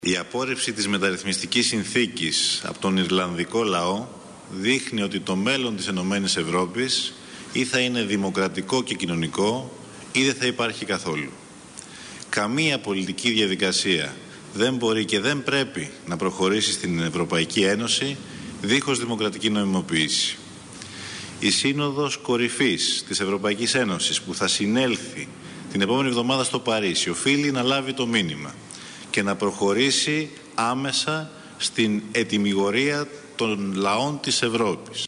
Η απόρριψη της μεταρρυθμιστικής συνθήκης από τον Ιρλανδικό λαό δείχνει ότι το μέλλον της Ενωμένης Ευρώπης ή θα είναι δημοκρατικό και κοινωνικό ή δεν θα υπάρχει καθόλου. Καμία πολιτική διαδικασία δεν μπορεί και δεν πρέπει να προχωρήσει στην Ευρωπαϊκή Ένωση δίχως δημοκρατική νομιμοποίηση. Η Σύνοδος Κορυφής της Ευρωπαϊκής Ένωσης που θα συνέλθει την επόμενη εβδομάδα στο Παρίσι οφείλει να λάβει το μήνυμα και να προχωρήσει άμεσα στην ετυμηγορία των λαών της Ευρώπης.